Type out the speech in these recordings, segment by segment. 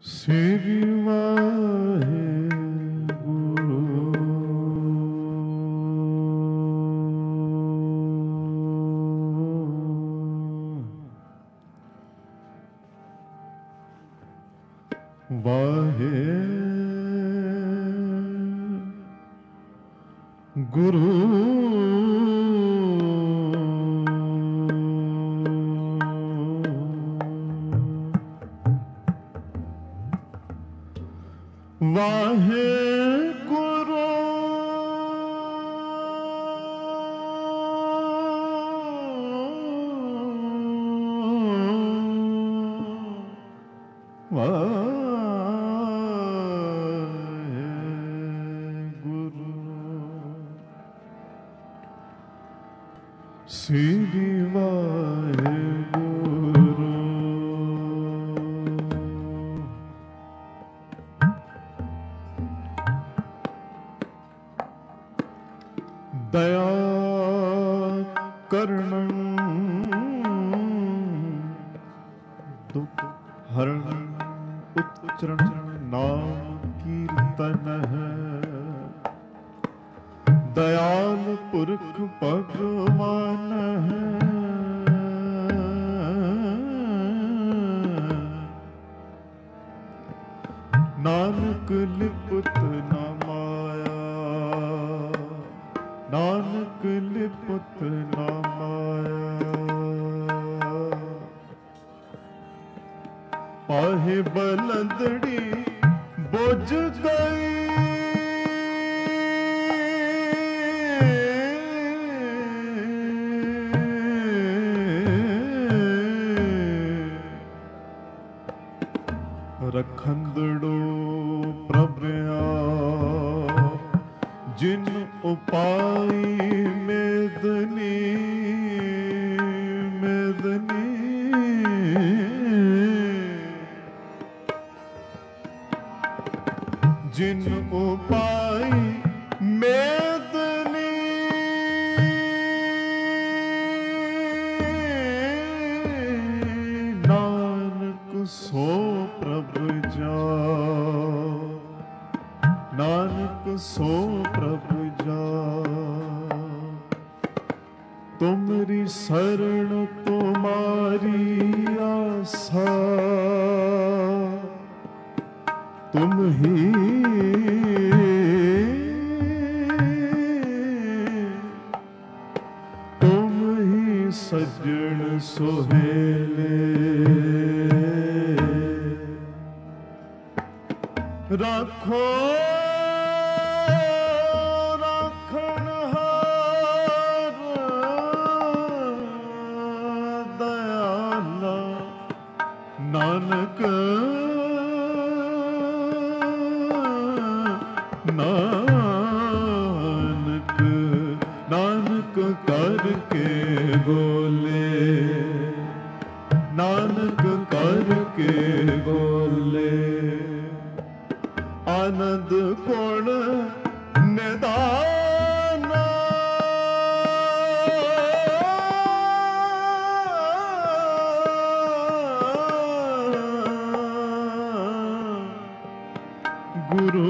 ਸ੍ਰੀ ਵਾਹਿਗੁਰੂ। ਵਾਹਿਗੁਰੂ ਵਾਹਿਗੁਰੂ ਸ੍ਰੀ ਵਾਹਿਗੁਰੂ। ਦਇਆ ਕਰਨੰ ਦੁਖ ਹਰਣ ਉਚਰਨ ਨਾਮ ਕੀਰਤਨ ਹੈ। ਦਇਆਲ ਪੁਰਖ ਭਗਵਾਨ ਹੈ। ਨਾਨਕ ਲਿਪਤ ਨਾ ਮਾਇਆ, ਨਾਨਕ ਲਿਪਤ ਨਾ ਮਾਇਆ। ਪਾਹੇ ਬਲੰਦੜੀ ਬੁਝ ਗਈ, ਰਖੰਦੜੋ ਪ੍ਰਭ ਆਪ ਜਿਨ ਉਪਾਈ ਮੇਦਨੀ ਮੇਦਨੀ। ਜਿਨ ਉਪਾਈ ਮੇਦਨੀ ਨਾਨਕ ਸੋ ਪ੍ਰਭ ਜਾ, ਨਾਨਕ ਸੋ ਪ੍ਰਭ ਜਾ। ਤੁਮਰੀ ਸਰਣ ਤੁਮਾਰੀ ਆਸਾ, ਤੁਮ ਹੀ ਸੱਜਣ ਸੁਹੇਲੇ। ਰਾਖੋ ਰਾਖਣਹਾਰ ਦਇਆਲਾ ਨਾਨਕ ਨਾਨਕ ਨਾਨਕ ਕਰਕੇ ਬੋਲੇ, ਨਾਨਕ ਕਰਕੇ ਬੋਲੇ। ਆਨੰਦ ਗੁਣ ਨਿਧਾਨ ਗੁਰੂ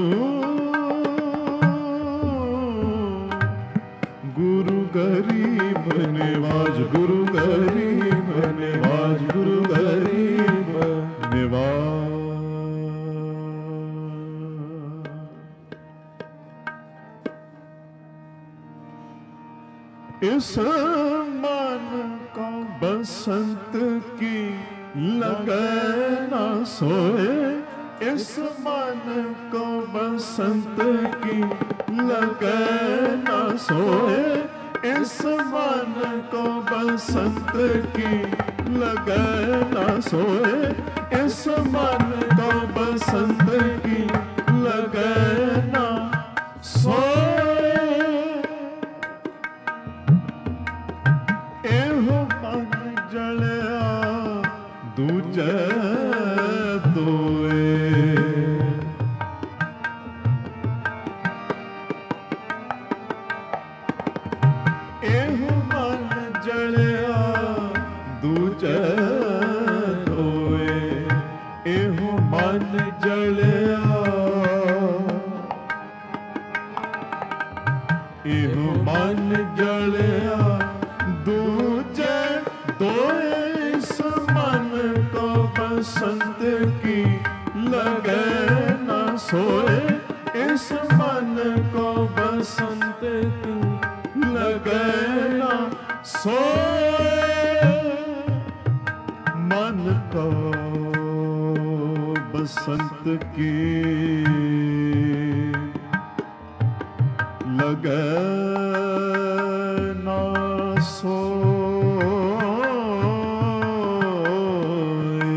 ਗੁਰੂ ਗਰੀਬ ਨਿਵਾਜ, ਗੁਰੂ ਗਰੀਬ ਨਿਵਾਜ, ਗੁਰੂ ਗਰੀਬ ਨਿਵਾਜ। इस मन का बसंत की लगे ना सोए, इस मन को बसंत की लगे ना सोए। इस मन को बसंत की लगे ना सोए, इस मन को बसंत की लगे ना सोए। ਇਹੋ ਮਨ ਜਲਿਆ ਦੂਜੇ ਦੋਏ। ਇਹੋ ਮਨ ਜਲਿਆ ਦੂਜੇ ਦੋਏ। ਇਹੋ ਮਨ ਜਲਿਆ, ਇਹੋ ਮਨ ਜਲਿਆ ਦੂਜੇ ਦੋਏ, ਇਸ ਮਨ ਕੋ ਬਸੰਤ ਕੀ ਲਗੈ ਨਾ ਸੋਏ, ਇਸ ਮਨ ਕੋ ਬਸੰਤ ਕੀ ਲਗੈ ਨਾ ਸੋਏ, ਮਨ ਕੋ बसंत की लगे ना सोए,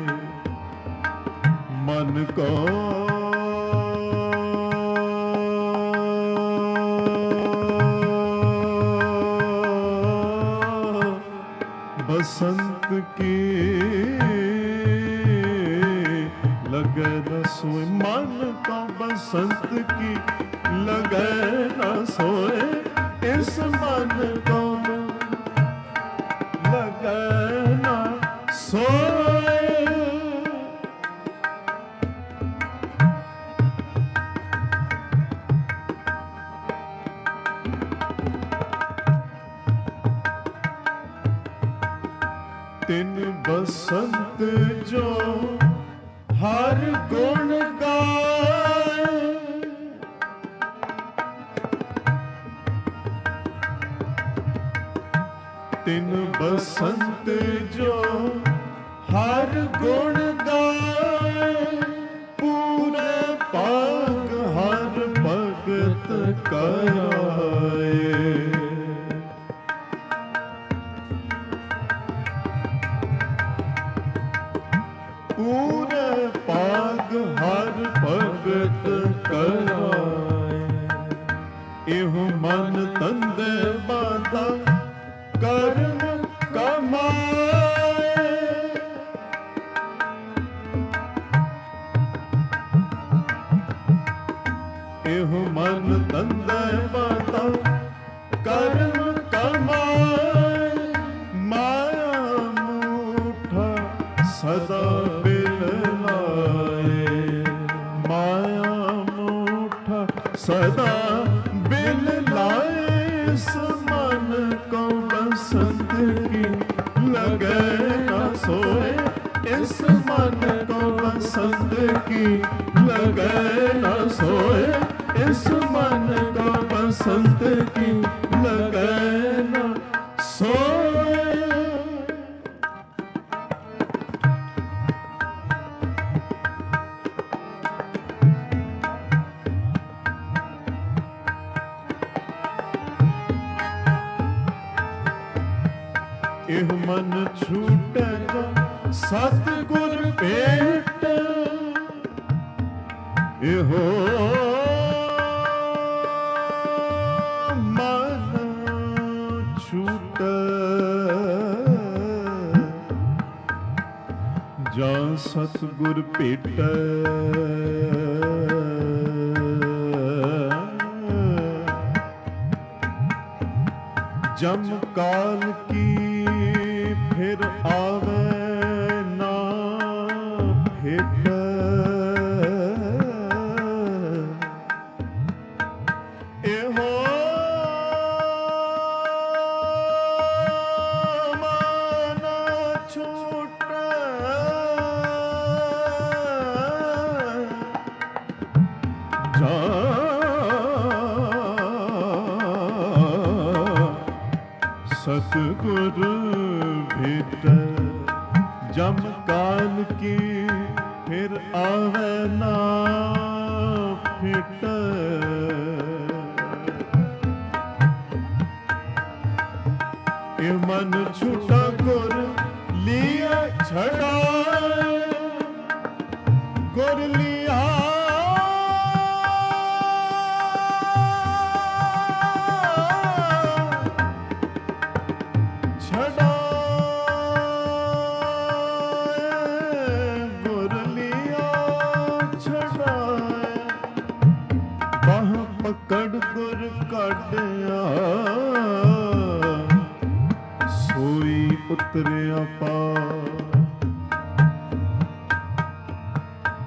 मन को बसंत की लगे न सोए, मन का बसंत की लगे न सोए, इस मन को लगे न सोए, तिन बसंत जो हर गुण गाए, तिन बसंत जो हर गुण गाए, पूरे पाग हर भगत कराए, पूरे पाग हर भगत कराए, एहो मन तंदे बाधा कर्म कमाए, एहो मन तंदे बाधा कर्म कमाए, माया मूठा सदा सदा बिल लाए, इस मन को बसंत की लगे न सोए, इस मन को बसंत की लगे न सोए, इस मन को बसंत की लगे न सोए, एह मन छूटेगा सतगुर भेट, एहो मन छूटे जा सतगुर भेटै, जम काल की फिर आवे ना भेट, एहो मन छूटे जा सतगुर भेट, जम काल की फिर आवे ना फिट, ये मन छूटा गुर लिया छड़ाए, गुर लिया ਪਕੜ ਗੁਰ ਕਾਢਿਆ, ਸੋਈ ਉਤਰਿਆ ਪਾਰ,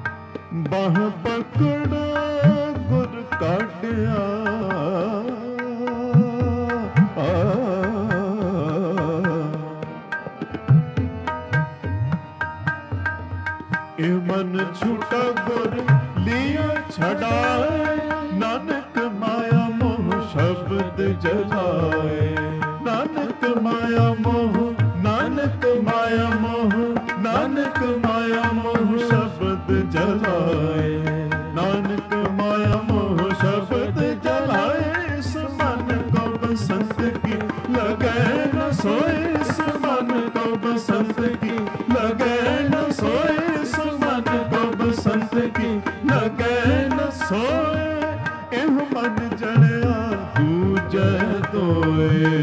ਬਾਹ ਪਕੜੋ ਗੁਰ ਕਾਢਿਆ ਇਹ ਮਨ ਛੂਟਾ ਗੁਰ ਲਿਆ ਛਡਾਏ ਨਾਨਕ ਮਾਇਆ ਮੋਹ ਸ਼ਬਦ ਜਲਾਏ ਨਾਨਕ ਮਾਇਆ ਮੋਹ ਨਾਨਕ ਮਾਇਆ ਮੋਹ ਨਾਨਕ ਮਾਇਆ ਮੋਹ ਸ਼ਬਦ ਜਲਾਏ ਨਾਨਕ ਮਾਇਆ ਮੋਹ ਸ਼ਬਦ ਜਲਾਏ ਇਸ ਮਨ ਕੋ ਬਸੰਤ ਕੀ ਲਗੈ ਨ ਸੋਏ ਇਸ ਮਨ ਕੋ ਬਸੰਤ ਕੀ ਲਗੈ ਨ ਸੋਏ ਇਸ ਮਨ ਕੋ ਬਸੰਤ ਕੀ ਲਗੈ ਨ ਸੋਏ ਇਹ ਮਨ ਜਲਿਆ ਦੂਜੈ ਦੋਏ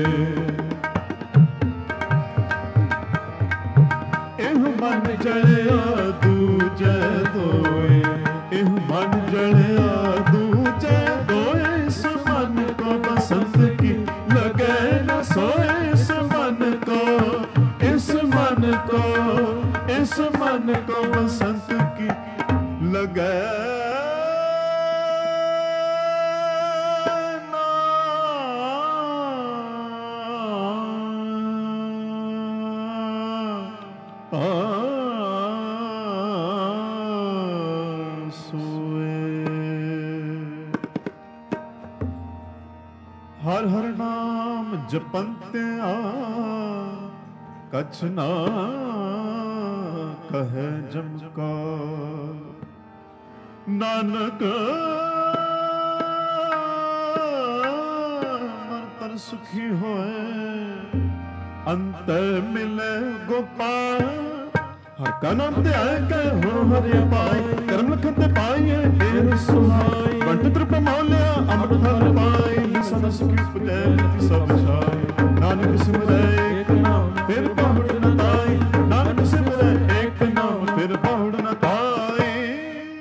ਇਹ ਮਨ ਜਲਿਆ ਦੂਜੈ ਦੋਏ ਇਹ ਮਨ ਜਲਿਆ ਦੂਜੈ ਦੋਏ ਇਸ ਮਨ ਕੋ ਬਸੰਤ ਕੀ ਲਗੈ ਨ ਸੋਏ ਇਸ ਮਨ ਕੋ ਇਸ ਮਨ ਕੋ ਇਸ ਮਨ ਕੋ ਬਸੰਤ ਕੀ ਲਗੈ ਹਰ ਹਰ ਨਾਮ ਜਪੰਤਿਆ ਕਛ ਨਾ ਕਹੈ ਜਮਕਾ ਨਾਨਕ ਮਨ ਪਰ ਸੁਖੀ ਹੋਏ ਅੰਤ ਮਿਲੇ ਗੋਪਾਲ ਹਰ ਕਾ ਨਾਮ ਤੇ ਆਏ ਕਹਿ ਹੋ ਹਰਿ ਪਾਈ ਕਰਮ ਲਖਨ ਤੇ ਪਾਈਏ ਫੇਰ ਸੁਹਾਈ ਵੰਟ ਤ੍ਰਿਪ ਮੌਲਿਆ ਅੰਮ੍ਰਿਤ ਫਲ ਪਾਈ ਸਭ ਸੁਖੀ ਉਪਜੈ ਨਿਤ ਸਭ ਛਾਈ ਨਾਨਕ ਸਿਮਰੈ ਏਕ ਨਾਮ ਫਿਰ ਬਹੁੜ ਨ ਤਾਈ ਨਾਨਕ ਸਿਮਰੈ ਏਕ ਨਾਮ ਫਿਰ ਬਹੁੜ ਨ ਤਾਈ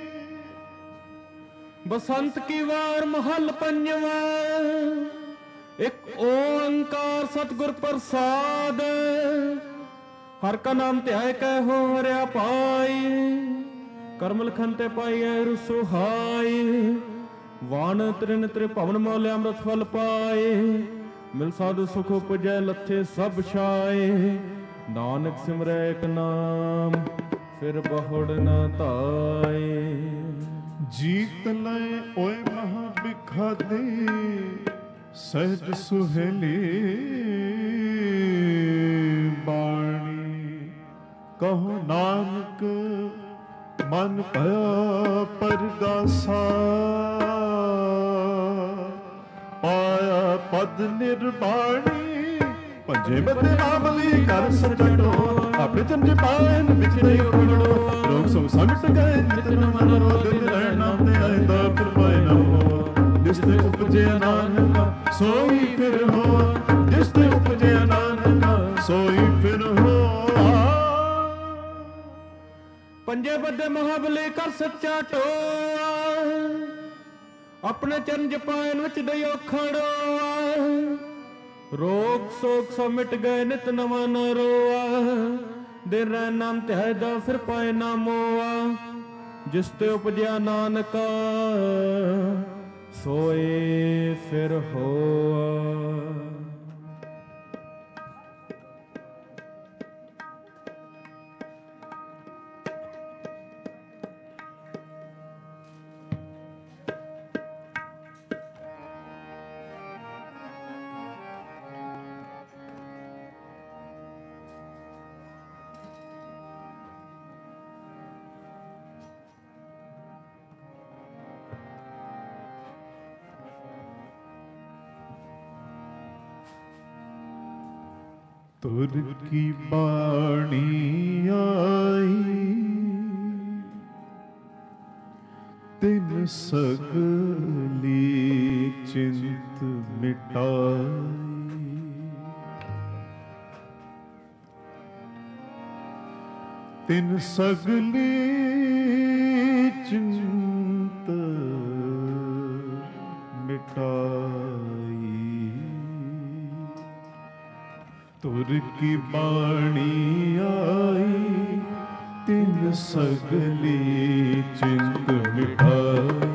ਬਸੰਤ ਕੀ ਵਾਰ ਮਹੱਲ ਪੰਜਵਾਂ ਇੱਕ ਓੰਕਾਰ ਸਤਿਗੁਰ ਪ੍ਰਸਾਦ ਹਰ ਕਾ ਨਾਮ ਧਿਆਏ ਕਹਿ ਹੋ ਹਰਿਆ ਪਾਈ ਕਰਮ ਲਖਨ ਤੇ ਪਾਈਐ ਰਸੁਹਾਈ ਵਾਣ ਤ੍ਰਿਨ ਤ੍ਰਿਭਵਨ ਮੌਲਿ ਅੰਮ੍ਰਿਤ ਫਲ ਪਾਏ ਮਿਲ ਸਾਧੂ ਸੁਖ ਉਪਜੈ ਲੱਥੇ ਸਭ ਛਾਏ ਨਾਨਕ ਸਿਮਰੈ ਏਕ ਨਾਮ ਫਿਰ ਬਹੁੜ ਨ ਧਾਏ ਜੀਤ ਲਏ ਓਏ ਮਹਾ ਬਿਖਾਦੀ ਸਹਿਜ ਸੁਹੇਲੀ ਬਾਣੀ ਕਹੋ ਨਾਨਕ ਮਨ ਭਇਆ ਪਰਗਾਸਾ ਪਾਇਆ ਪਦ ਨਿਰਬਾਣੀ ਪੰਜੇ ਬੱਦੇ ਨਾਮ ਲਈ ਕਰ ਸਚਟੋ ਆਪਣੇ ਚੰਜੇ ਪਾਇਨ ਵਿੱਚ ਨਹੀਂ ਉਖੜੋ ਰੋਗ ਸਭ ਸਮਿਟ ਗਏ ਨਿਤਨ ਮਨ ਰੋਗ ਰਹਿਣ ਨਾਮ ਤੇ ਆਏ ਦਾ ਕਿਰਪਾਇ ਨਾ ਹੋ ਜਿਸ ਤੇ ਉਪਜਿਆ ਨਾਨਕ ਸੋਈ ਫਿਰ ਹੋ ਜਿਸ ਤੇ ਉਪਜਿਆ ਨਾਨਕ ਸੋਈ ਫਿਰ ਹੋ ਪੰਜੇ ਬੱਦੇ ਮਹਾਬਲੀ ਕਰ ਸੱਚਾ ਟੋਆ ਆਪਣੇ ਚਰਨ ਜਪਾਇਨ ਵਿੱਚ ਦਇਓ ਖੜੋਆ ਰੋਗ ਸੋਗ ਸਭ ਮਿਟ ਗਏ ਨਿਤ ਨਵਾਂ ਨ ਰੋਆ ਦਿਨ ਰਹਿ ਨਾਮ ਧਿਆਏ ਦਾ ਫਿਰ ਪਾਏ ਨਾ ਮੋਆ ਜਿਸ ਤੇ ਉਪਜਿਆ ਨਾਨਕਾ ਸੋਏ ਫਿਰ ਹੋਆ ਤੁਰ ਕੀ ਬਾਣੀ ਆਈ ਤਿਨ ਸਗਲੀ ਚਿੰਤ ਮਿਟਾਈ ਤਿਨ ਸਗਲੀ ਚਿੰਤ ਮਿਟਾਈ ਤੁਰ ਕੀ ਬਾਣੀ ਆਈ ਤਿਨ ਸਗਲੀ चिंत मिटाई।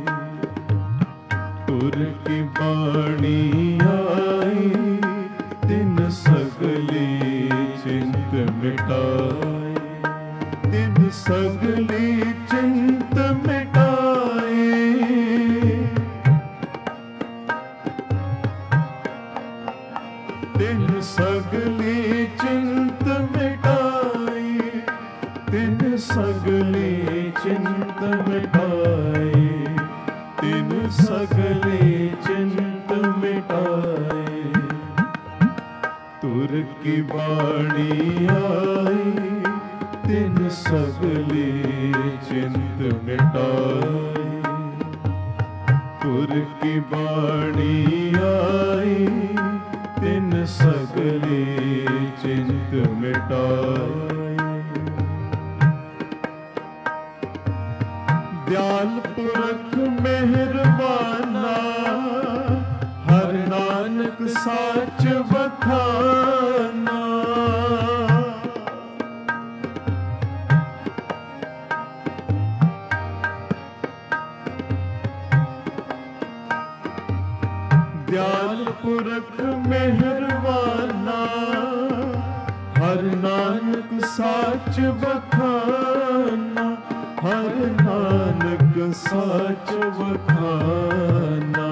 तुर की बाणी आई तिन सगली चिंत मिटाई। तिन सगली चिंत मिटाई। तिन सगली चिंत मिटाई। तिन सगली चिंत मिटाई। तिन सगली चिंत मिटाई। तुर की बाणी आई तिन सगली चिंत मिटाई। तुर की बाणी आई तिन सगली चिंत मिटाई। दयाल पुरख मेहरबाना हर नानक साच बखाना। दयाल पुरख मेहरबाना हर नानक साच बखाना। हर नानक साच बखाना।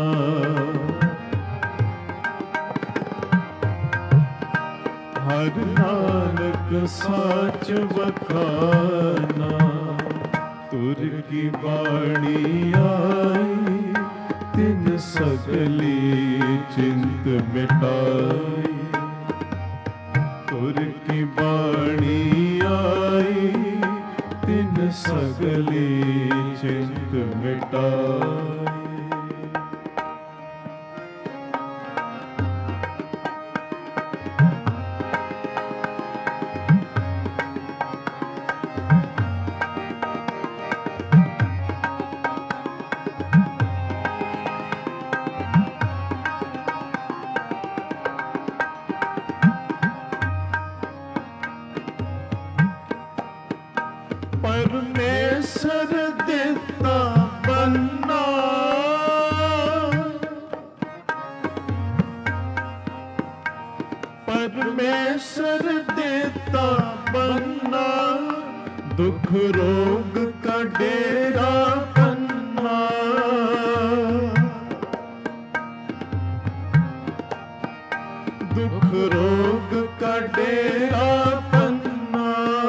हर नानक साच बखाना। तुर की बाणी आई तिन सगली चिंत मिटाई। तुर की बाणी आई तिन सगली चिंत मिटाई। परमेश्वर देता बन्ना। परमेश्वर देता बन्ना। दुख रोग का डेरा पन्ना। दुख रोग का डेरा पन्ना।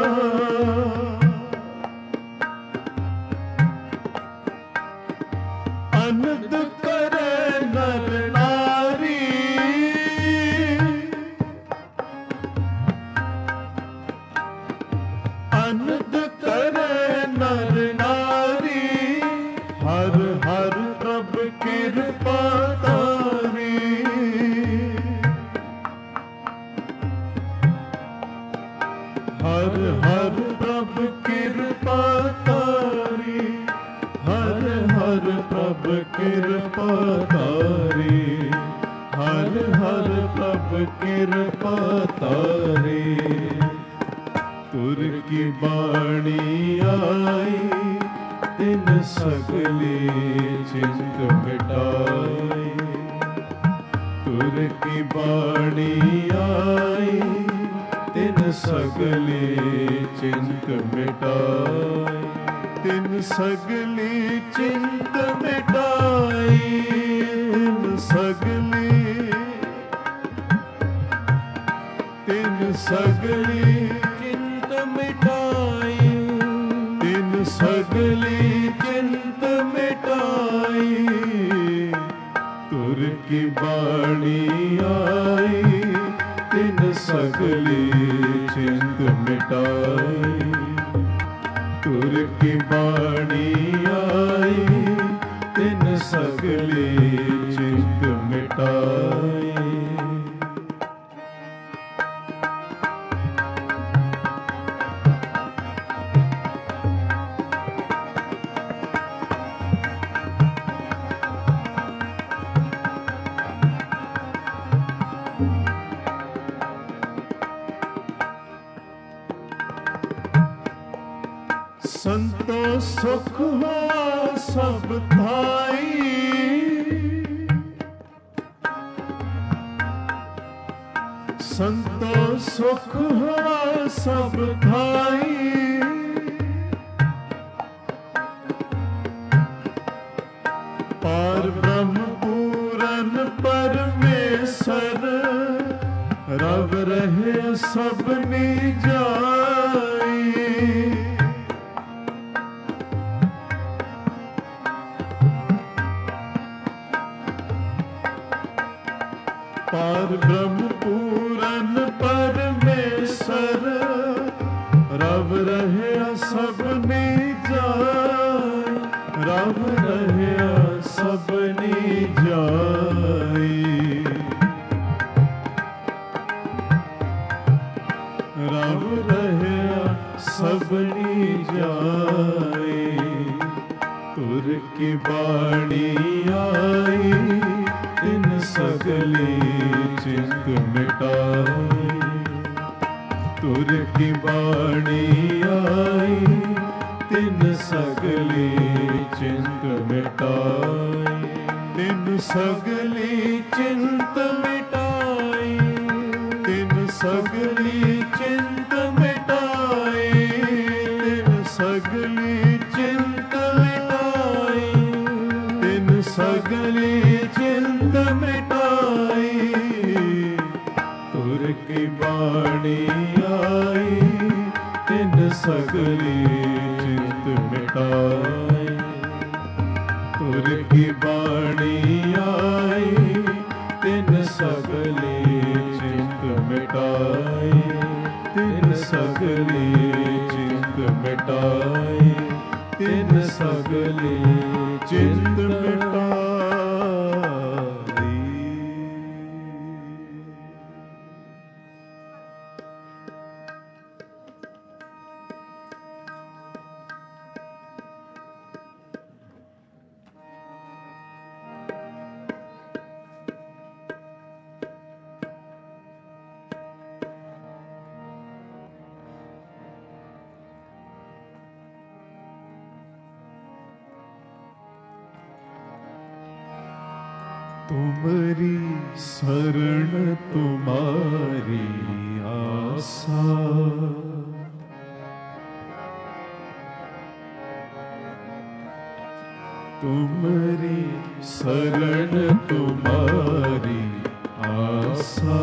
अनद करे नर नारी। अनद करे नर नारी। हर हर प्रभ कृपा तारी। हर हर प्रभ कृपा तारी। हर हर प्रभ कृपा तारी। हर हर प्रभ कृपा तारी। तुर की बाणी आई तिन सगली चिंत मिटाई। तुर की बाणी आई तिन सगली चिंत मिटाई। तिन सगली चिंत मिटाई। तिन सगली। तिन सगली चिंत मिटाई। तिन सगली चिंत मिटाई। तुर की बाणी आई तिन सगली चिंत मिटाई। तुर की बाणी आई तिन सगली चिंत मिटाई। संतो सुख हो सब थाई, संतो सुख हो सब थाई, पार ब्रह्म पूरन परमेश्वर, रव रहे सबनी जाई। पार ब्रह्म पूरन परमेश्वर, रव रहे सबनी जाई, रव रहे सबनी जाई, रव रहे सबनी जाई। तुर की बाणी आई, इन सगली चिंत मिटाई। तुर की बाणी आई, तिन सगली चिंत मिटाई, तिन सगली चिंत मिटाई, तिन सगली चिंत मिटाई, तिन सगली चिंत मिटाई, तिन सगली चिंत मिटाई। तुर की बाणी आई, तिन सगली चिंत मिटाई। तुर की बाणी आई, तिन सगली चिंत मिटाई, तिन सगली चिंत मिटाई, तिन सगली चिंत मिटाई। तुम्हारी शरण तुम्हारी आशा, तुम्हारी शरण तुम्हारी आशा,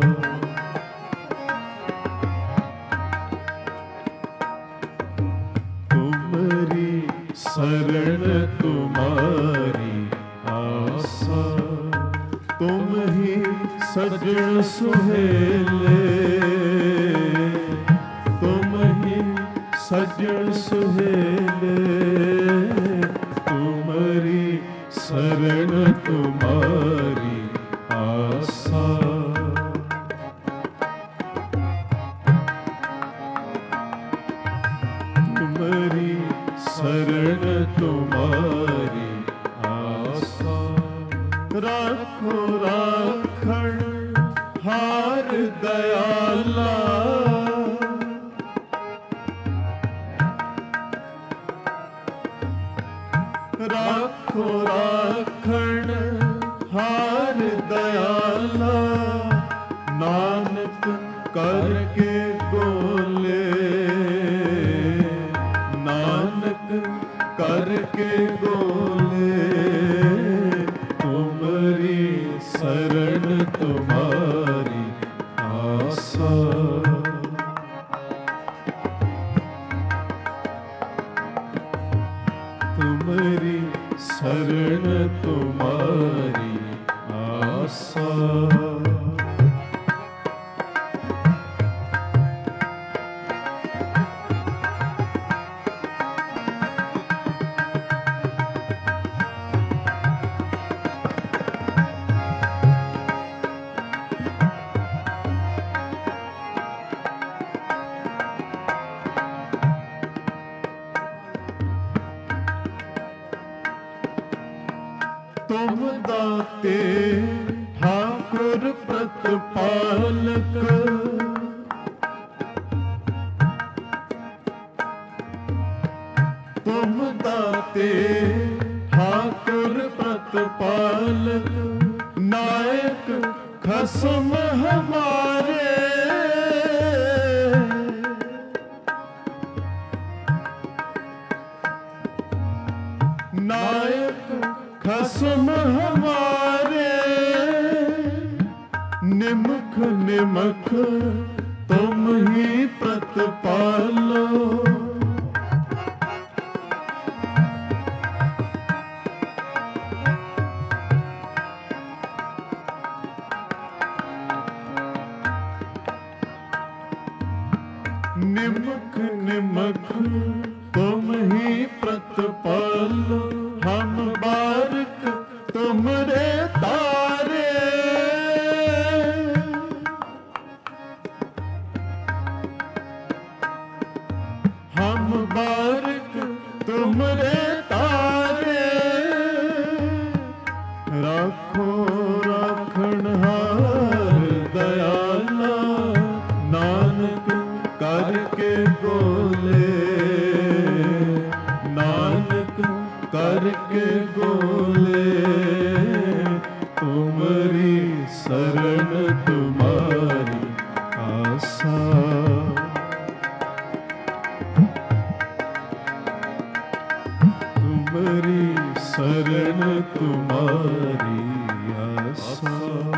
तुम्हारी शरण तुम्हारी आशा। तुम ही सजन सुहेले, तुम ही सजन सुहेले, तुम्हारी शरण तुम्हारी आशा। तुम्हारी शरण तुम्हारी आशा। राखो राखण हार दयाला, राखो राखण हार दयाला। नानक करके बोले, नानक करके बोले, तुम्हारी शरण तुम्हारी आशा। तुम्हारी शरण तुम्हारी आशा। तुम दाते ठाकुर प्रतिपालक, दाते ठाकुर प्रतिपालक नायक खसम हमारे। नायक खसम हमारे निमख निमख तुम ही प्रतिपालो। निमख निमख तुम ही प्रतिपालो हम बारक तुमरे तारे। हम बारक तुमरे तारे राखो राखनहार दयाला नानक करके बोले। नानक करके बोले तुम्हारी शरण तुम्हारी आशा। तुम्हारी शरण तुम्हारी आशा।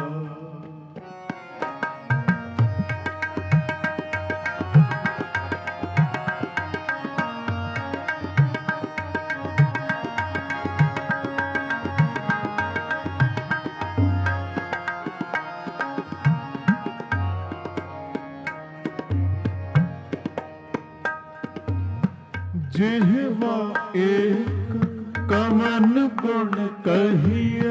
जिह्वा एक कमन गुण कहिए।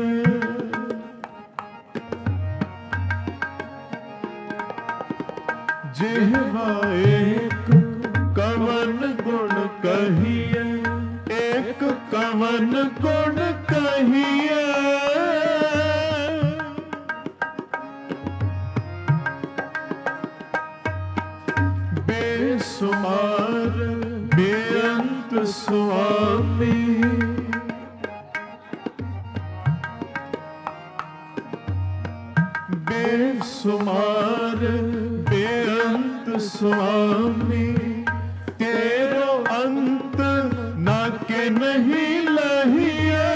जिह्वा एक कमन गुण कहिए। एक कमन गुण कहिए। बेसुमार बेअंत स्वामी। बेसुमार बेअंत स्वामी तेरो अंत ना के नहीं लहिए।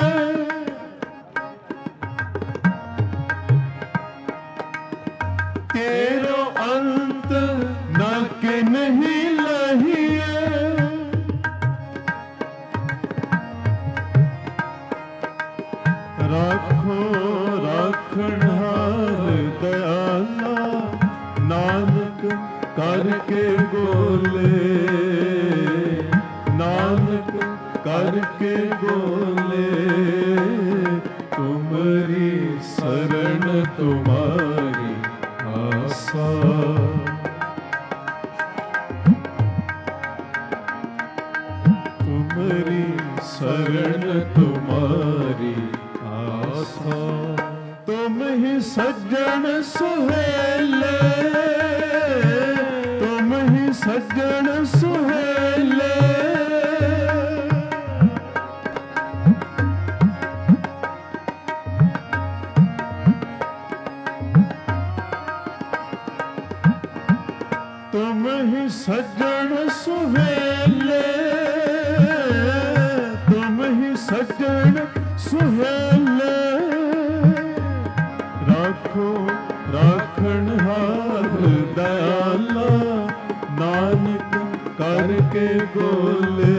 तेरो अंत ना के नहीं लहिए। राखो राखनहार दयाला नानक करके बोले। नानक करके बोले तुम्हारी शरण तुम्हारी आशा। तुम्हारी शरण तुम्हारी आशा। तुम ही सज्जन सुहेले। तुम ही सज्जन सुहेले। तुम ही सज्जन सुहेले। तुम ही सज्जन सुहेले। राखो राखनहार दयाला नानक करके बोले।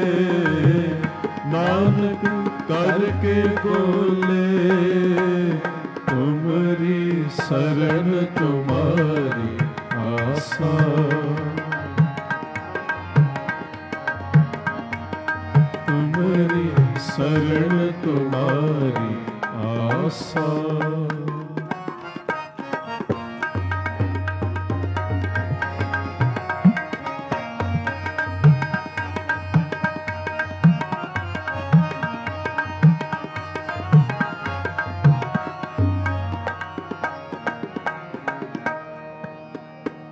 नानक करके बोले तुम्हारी शरण तुम्हारी आशा। तुम्हारी शरण तुम्हारी आशा।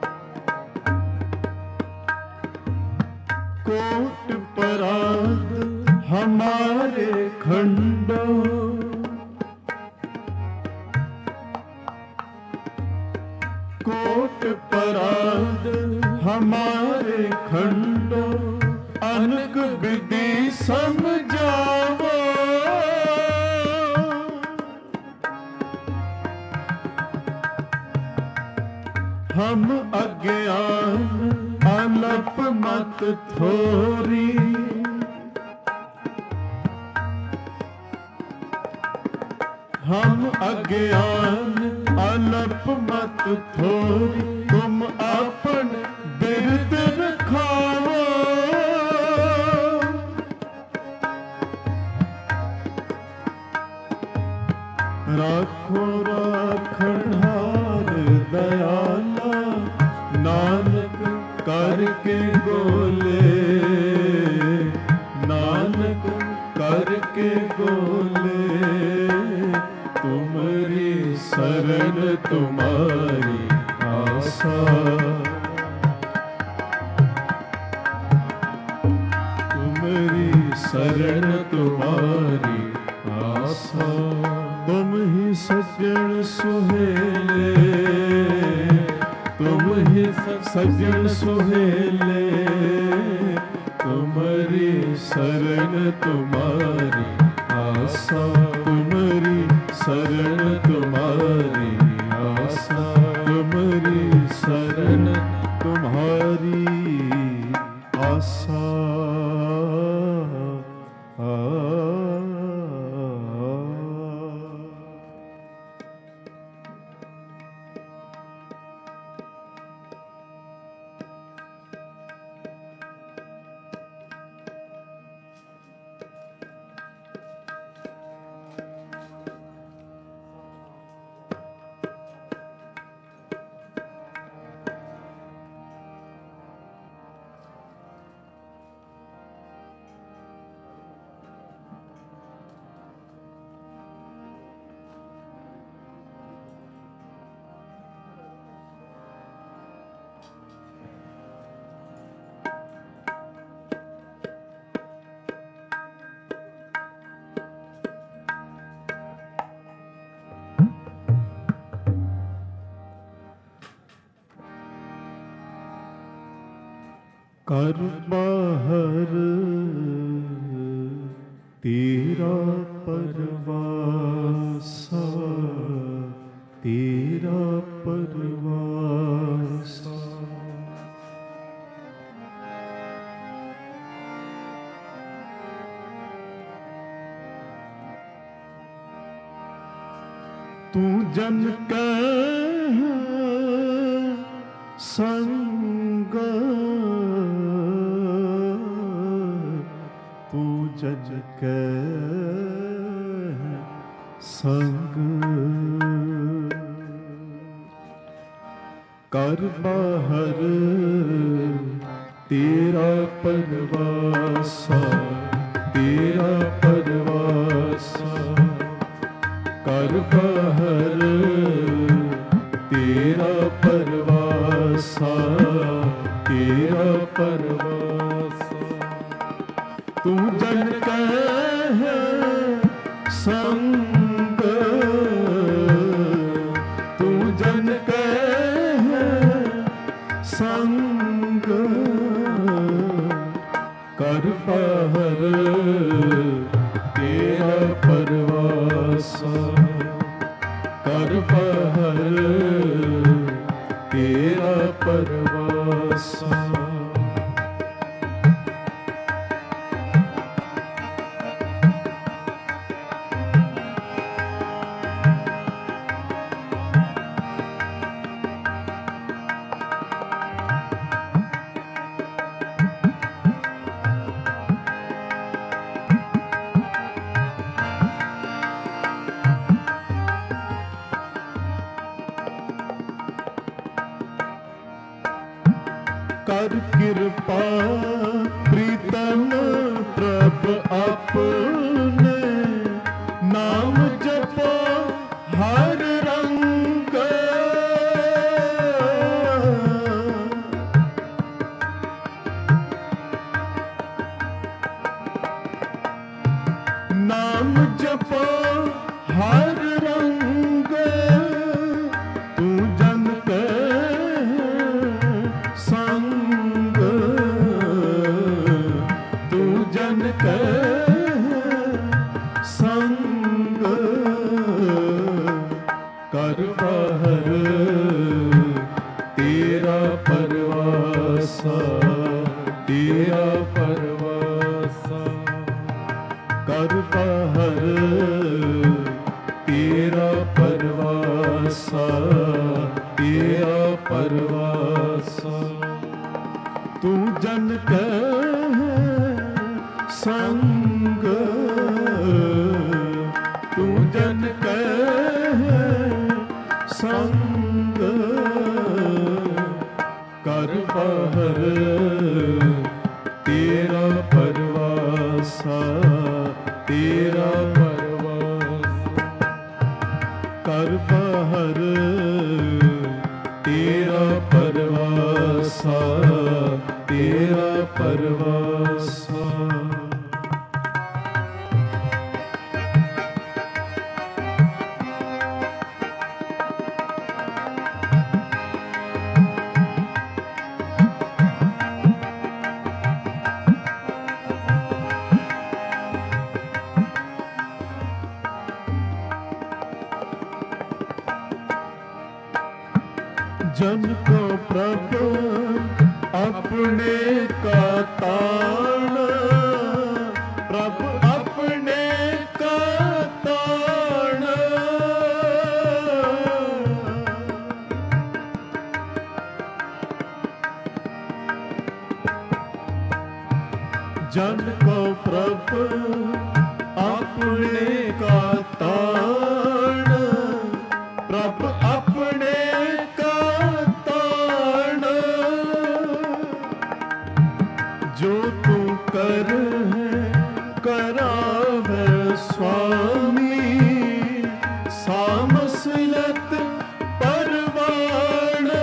कोट पराग हमारे खंडो कोट पराध हमारे खंडो अनक विधि समझावो हम अज्ञान अलप मत थोरी हम अज्ञान अलप मत थोरी तुम अपन बिरद रखाओ राखो राखनहार दयाला नानक करके गोले नानक करके गोले तुम्हारी शरण तुम्हारी आशा तुम्हारी शरण तुम्हारी आशा तुम ही सज्जन सुहेले तुम ही सज्जन सुहेले तुम्हारी शरण तुम्हारी आशा तुम्हारी शरण तुम्हारी आशा तुम्हारी शरण तुम्हारी आशा कर बाहर तेरा परवासा तेरा परवासा तू जन कह संग तू जज के संग कर बाहर तेरा परवासा तेरा परवासा कर बाहर तेरा परवासा तेरा परवासा तू जन कह संग तू जन कह संग कर बाहर तेरा परवासा कर बाहर तेरा परवासा कर कृपा प्रीतम प्रभ अपने नाम जपो हर रंग नाम जपो हर रंग, तू जन के संग, तू जन के संग, कर बाहर तेरा परवासा, तेरा परवासा, कर बाहर तेरा परवासा, तेरा परवासा, तू जन के संग, तू जन के संग, कर बाहर तेरा परवासा, तेरा परवासा, कर बाहर तेरा परवासा, तेरा परवासा। जन को प्रभु अपने का तान, प्रभु अपने का तान, जन को प्रभु अपने का तान, प्रभु अपने जो तू कर है करावे स्वामी, सामसलत परवान,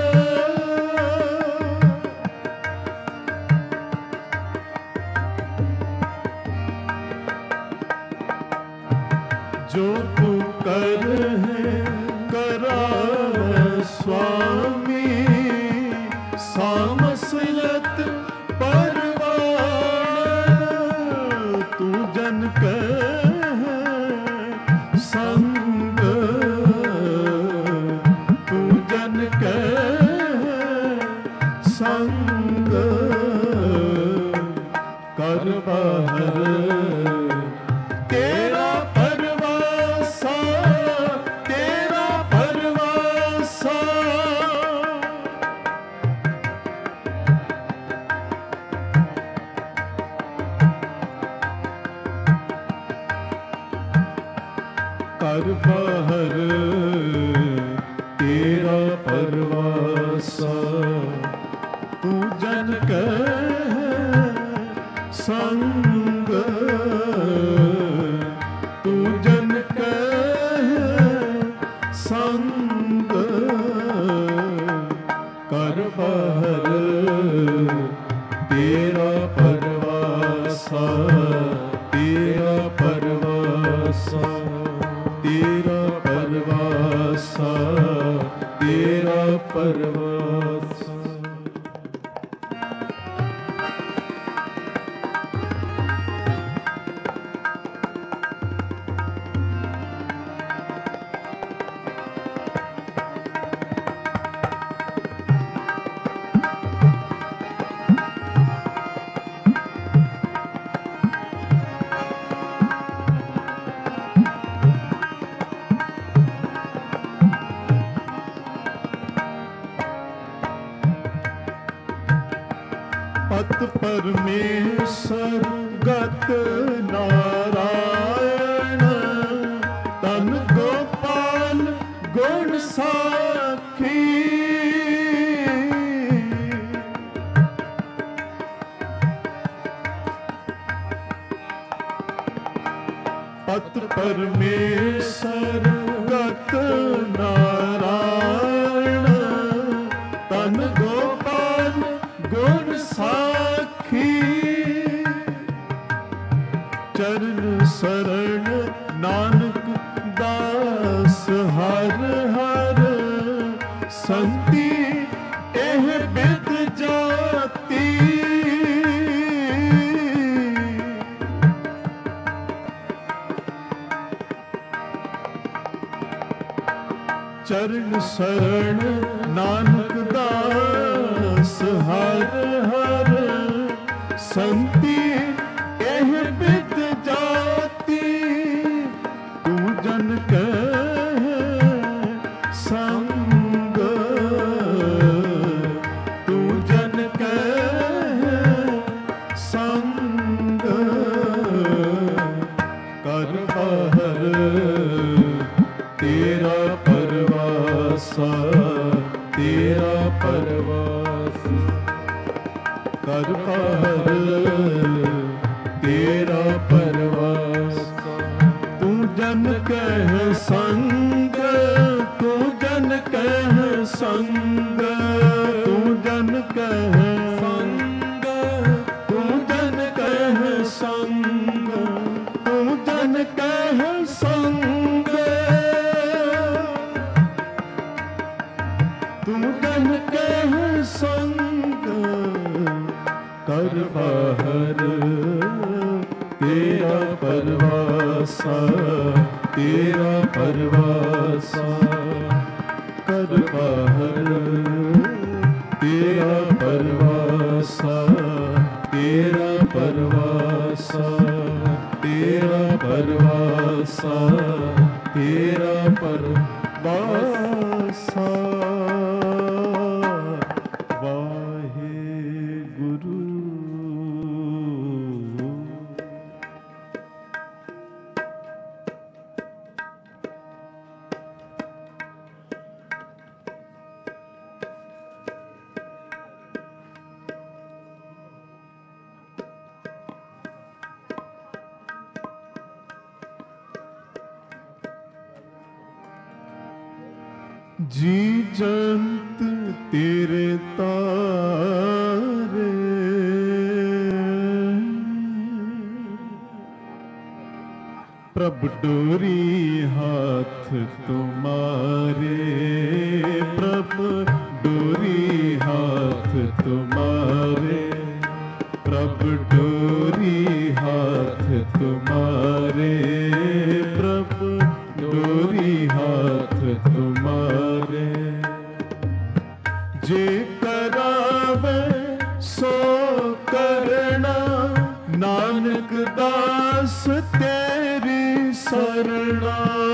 जो तू कर है करावे स्वामी, सामसलत तू जन के संग, तू जन के संग, कर बाहर तेरा परवासा, तेरा परवासा, कर बाहर तेरा परवासा, तू जन के संग, तू जन के संग, कर बाहर तेरा परवासा, तेरा परवासा, तेरा परवासा, तेरा परवासा। पत परमेश्वर गत नारायण, तन गोपाल गुण साखी, पत परमेश्वर गत नारायण, तन गोपाल गुण साखी, चरण शरण नानक दास हर हर संति एह बिद जाती। चरण शरण नानक दास हर हर संति एह बिद जाती। तू जन कह संग, तू जन कह संग कर बाहर तेरा परवासा, तेरा परवास कर बाहर तेरा परवास। तू जन कह संग, तू जन कह संग, तू जन कह संग, तू जन कह संग, तू जन कह संग, तू जन कह संग कर बाहर तेरा परवासा, तेरा परवासा कर बाहर तेरा परवासा, तेरा परवासा, तेरा परवासा, तेरा परवासा। जी जंत तेरे तारे, प्रभ डोरी हाथ तुम्हारे, प्रभ डोरी हाथ तुम्हारे, प्रभ डोरी हाथ तुम्हारे, प्रभ डोरी हाथ तुम्हारे। जे करावे सो करना, नानक दास तेरी शरणा।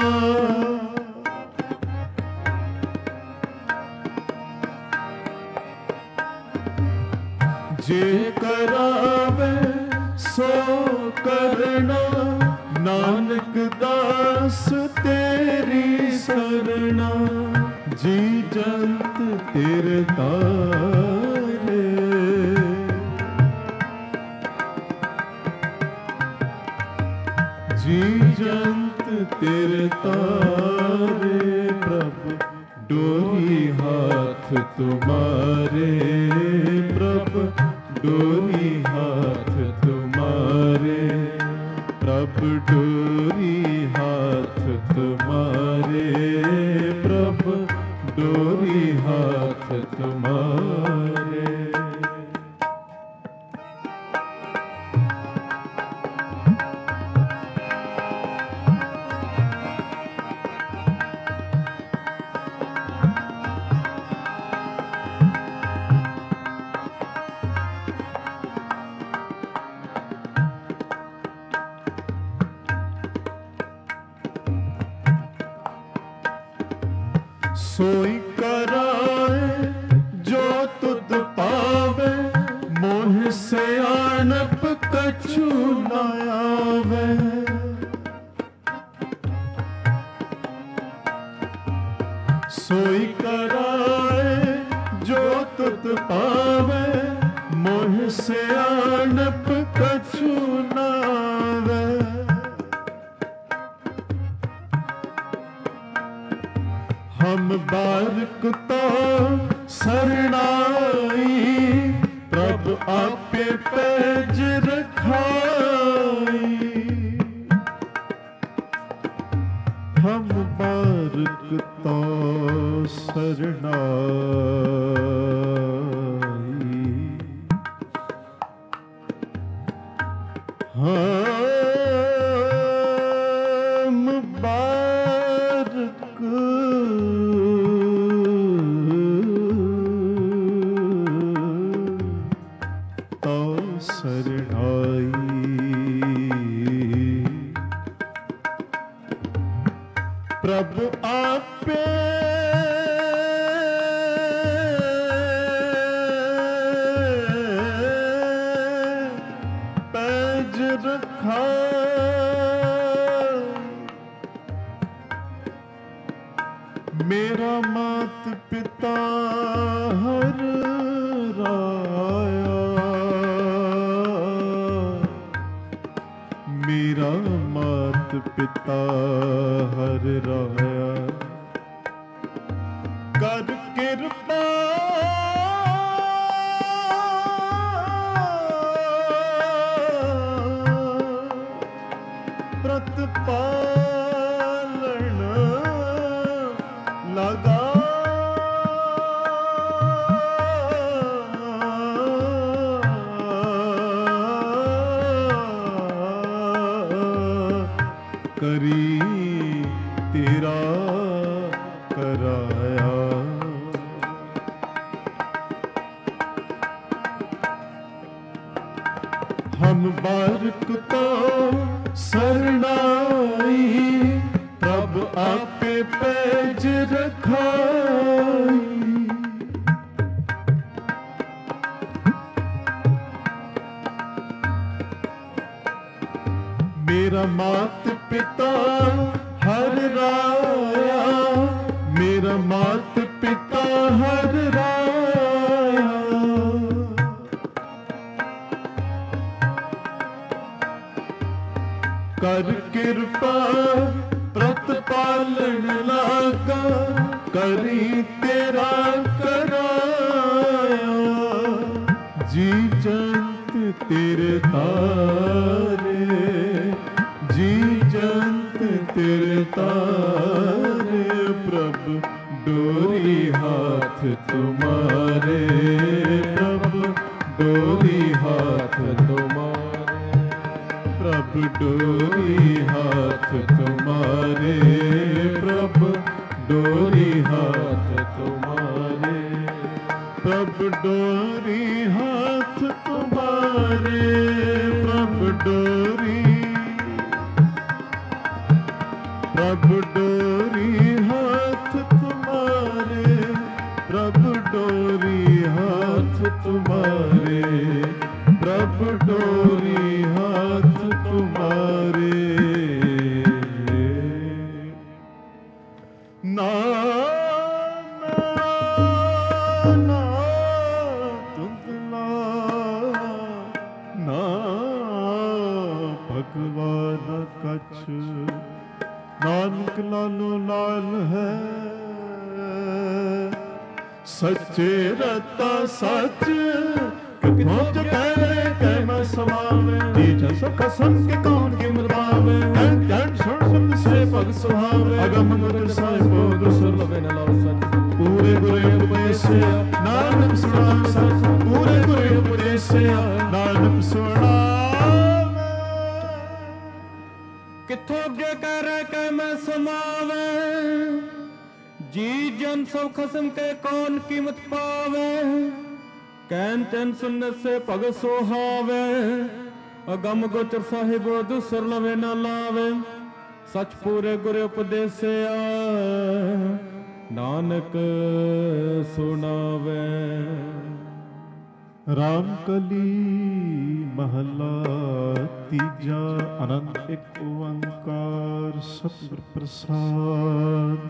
जे करावे सो करना, नानक दास तेरी शरणा। जी जंत तेरे तारे, जी जंत तेरे तारे, प्रभु डोरी हाथ तुम्हारे, प्रभु डोरी हाथ तुम्हारे, प्रभु डोरी हाथ तुम्हारे, प्रभु डोरी हाथ तुम्हारे। सोई कराए जो तुद पावे, मोह से आणप कछु न आवे। सोई कराए जो तुद पावे, मोह से आणप कछु न आवे। हम बारक तो शरणाई, प्रभु आपे पैज रखाई। हम बारक तो सरनाई। हम बारक तो सरनाई। प्रभु आपे पैज रखा, मेरा मात पिता हर राया, मेरा मात पिता हर राया। कर कृपा प्रतिपालन लगा, करी तेरा कराया। हम बारक तो सरनाई, प्रभु आपे पैज रखाई। मेरा मात पिता हर राया, मेरा मात पिता हर राया। कर कृपा प्रतिपालन लागा, करी तेरा कराया। जी जंत तेरे तारे, जी जंत तेरे तारे, प्रभु डोरी हाथ तुम्हारे, प्रभु डोरी हाथ तुम्हारे, प्रभु डोरी हाथ तुम्हारे, प्रभु डोरी हाथ तुम्हारे, प्रभु डोरी हाथ तुम्हारे, प्रभु डोरी, प्रभु डोरी हाथ तुम्हारे, प्रभु डोरी हाथ तुम्हारे, प्रभु डोरी हाथ तुम्हारे। ना ना तुमला ना भगवान कछ, नानक लालो लाल है। सच्चे रता सच कितों जो कहवे कह मैं समावे, जी सो कसम के कौन की मरवावे। ज्ञान सुन सुन से पग सुहावे, अगम गुर साहिबो दुर्लभ न लाओ सच। पूरे गुरे उपदेश नानक सुना सच, पूरे गुरे उपदेश नानक सुना। किथों अगे कर मैं समावे, जी जन सब खसम के कौन कीमत पावे। कैन तैन सुनने से पग सोहावे, अगम गोचर साहिबो दूसर लवे न लावे। सच पूरे गुरे उपदेसिया नानक सुनावे। रामकली महला तीजा, अनंत एक ओंकार सतगुर प्रसाद।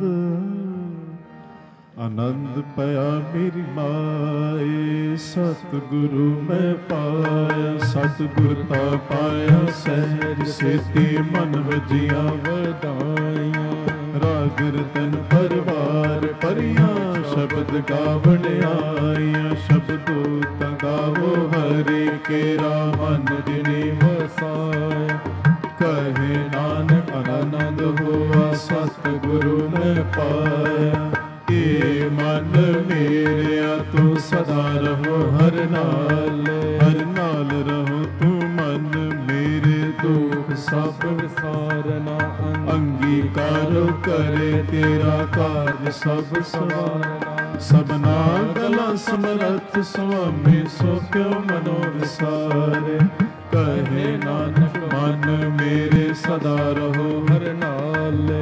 आनंद पाया मेरी माए, सतगुरु मैं पाया। सतगुरता पाया सहज सेती, मन वजिया वदाइया। राग रतन परवार परिया, शब्द गावण आइया। शब्दो तगावो हरि केरा, मन जिने वसाया। कहे नानक ਆਨੰਦ ਹੋਆ ਸਤਿਗੁਰੂ ਨੇ ਪਾਇਆ। ਏ ਮਨ ਮੇਰਿਆ ਤੂੰ ਸਦਾ ਰਹੋ ਹਰ ਨਾਲ ਰਹੋ ਤੂੰ ਮਨ ਮੇਰੇ ਦੁਖ ਸਭ ਵਿਸਾਰਨਾ। ਅੰਗੀਕਾਰ ਕਰੇ ਤੇਰਾ ਕਾਰਜ ਸਭ ਸਵਾਰਨਾ। ਸਭਨਾ ਗਲਾ ਸਮਰੱਥ ਸੁਆਮੀ ਸੋ ਕਿਉ ਮਨੋ ਵਿਸਾਰੇ। ਕਹੇ ਨਾਨਕ ਮਨ ਮੇਰੇ ਸਦਾ ਰਹੋ ਹਰ ਨਾਲ।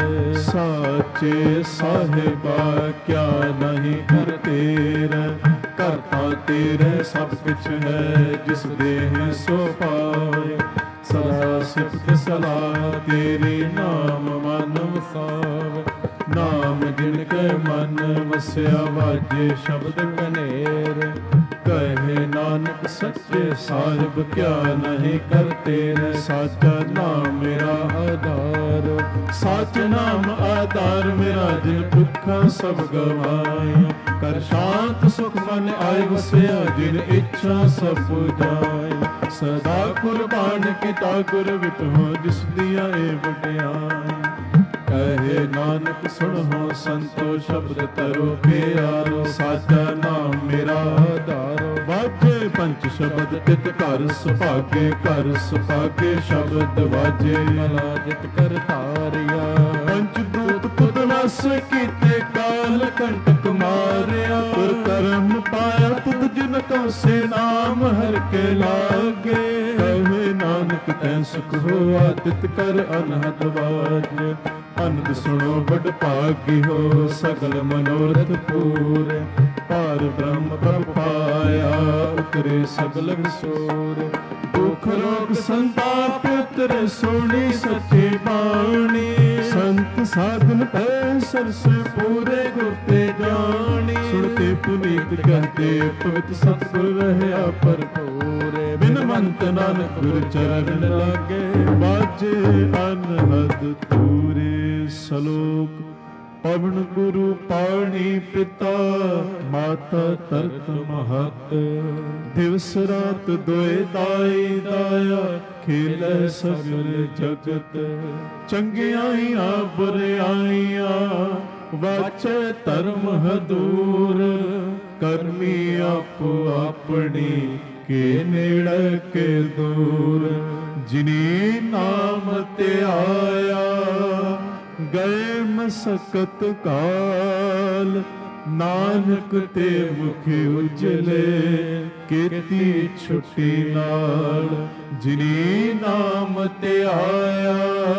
ਸਾਚੇ ਸਾਹਿਬਾ ਕਿਆ ਨਹੀਂ ਕਰ ਤੇਰਾ। ਕਰਤਾ ਤੇਰੇ ਸਭ ਕੁਛ ਹੈ ਜਿਸ ਦੇਹ ਸੋ ਪਾਏ। ਸਦਾ ਸਿਫਤ ਸਲਾਹ ਤੇਰੀ ਨਾਮ ਮਨ ਵਸਾਵੇ। ਨਾਮ ਜਿਨ ਕੇ ਮਨ ਵਸਿਆ ਵਾਜੇ ਸ਼ਬਦ ਕਨੇਰ। ਕਹੇ ਨਾਨਕ ਸੱਚੇ ਸਾਹਿਬ ਕਿਆ ਨਹੀਂ ਕਰ ਤੇਰੇ। ਸਾਚਾ ਨਾਮ ਮੇਰਾ ਆਧਾਰ ਸਾਚ ਨਾਮ ਆਧਾਰ ਮੇਰਾ। ਜਿਨ ਭੁੱਖਾ ਸਭ ਗਵਾਇਆ ਕਰ ਸ਼ਾਂਤ ਸੁਖ ਮਨ ਆਏ ਵਸਿਆ। ਜਿਨ ਇੱਛਾ ਸਭ ਪੁਜਾਈ ਸਦਾ ਕੁਰਬਾਨ ਕੀਤਾ ਗੁਰ ਵਿਟਹੁ ਜਿਸ ਦੀਆਂ ਏ ਵਡਿਆਈ। ਕਹੇ ਨਾਨਕ ਸੁਣੋ ਸੰਤੋ ਸ਼ਬਦ ਤਰੋ ਪਿਆਰੋ। ਸਾਚਾ ਨਾਮ ਮੇਰਾ ਆਧਾਰ ਵਾਜੇ ਪੰਚ ਸ਼ਬਦ ਤਿਤ ਘਰ ਸੁਭਾਗੇ। ਘਰ ਸੁਭਾਗੇ ਸ਼ਬਦ ਵਾਜੇ ਮਲਾ ਜਿਤ ਕਰ ਧਾਰਿਆ। ਪੰਚ ਭੂਤ ਤੁਧ ਵਸ ਕੀਤੇ ਕਾਲ ਕੰਟਕ ਮਾਰਿਆ। ਗੁਰ ਕਰਮ ਪਾਇਆ ਤੁਧ ਜਿਨ ਕਉ ਸੇ ਨਾਮ ਹਰਿ ਕੇ ਲਾਗੇ। ਕਹੇ ਨਾਨਕ ਤੈ ਸੁਖ ਹੋਆ ਤਿਤ ਕਰ ਅਨਹਦ ਵਾਜ। ਅਨੰਦ ਸੁਣੋ ਬੜ ਭਾਗੀ ਹੋ ਸਗਲ ਮਨੋਰਥ ਪੂਰੇ। ਪਾਰ ਬ੍ਰਹਮ ਪ੍ਰਭ ਪਾਇਆ ਉਤਰੇ ਸਗਲ ਵਿਸੂਰ। ਦੁਖ ਰੋਗ ਸੰਤਾਪ ਉਤਰੇ ਸੋਹਣੀ ਸੱਚੀ ਬਾਣੀ। ਸੰਤ ਸਾਧਨ ਪੈ ਸਰਸ ਪੂਰੇ ਗੁਰ ਤੇ ਜਾਣੀ। ਸੁਣ ਕੇ ਪੁਨੀਤ ਕਹਤੇ ਪਵਿੱਤ ਸਤਿਗੁਰ ਰਹਿਆ ਭਰਪੂਰ। ਬਿਨ ਮੰਤ ਨਾਨਕ ਗੁਰ ਚਰਨ ਲਾਗੇ ਬਾਜੇ ਅਨਹਦ ਤੂਰੇ। ਸਲੋਕ ਪਵਨ ਗੁਰੂ ਪਾਣੀ ਪਿਤਾ ਮਾਤਾ ਤਰਤ ਮਹਤ। ਦਿਵਸ ਰਾਤ ਦੋਇ ਦਾਈ ਦਾਇਆ ਖੇਲੇ ਸਗਲ ਜਗਤ। ਚੰਗਿਆਈਆਂ ਬੁਰਿਆਈਆਂ ਵਾਚੈ ਧਰਮ ਹਦੂਰ। ਕਰਮੀ ਆਪੋ ਆਪਣੀ ਕੇ ਨੇੜੇ ਕੇ ਦੂਰ। ਜਿਨੀ ਨਾਮ ਧਿਆਇਆ ਗਏ ਮਸਕਤ ਕਾਲ। ਨਾਨਕ ਤੇ ਮੁਖ ਉਜਲੇ ਕੀਤੀ ਛੁੱਟੀ ਨਾਲ। ਜਿਨੀ ਨਾਮ ਧਿਆਇਆ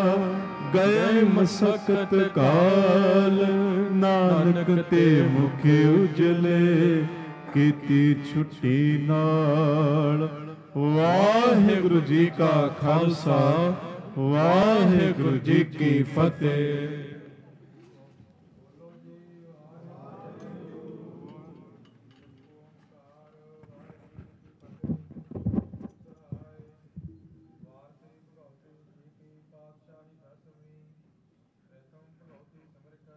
ਗਏ ਮਸਕਤ ਕਾਲ। ਨਾਨਕ ਤੇ ਮੁਖ ਉਜਲੇ ਕੀਤੀ ਛੁੱਟੀ ਨਾਲ। ਵਾਹਿਗੁਰੂ ਜੀ ਕਾ ਖਾਲਸਾ ਵਾਹਿਗੁਰੂ ਜੀ ਕੀ ਫਤਿਹ।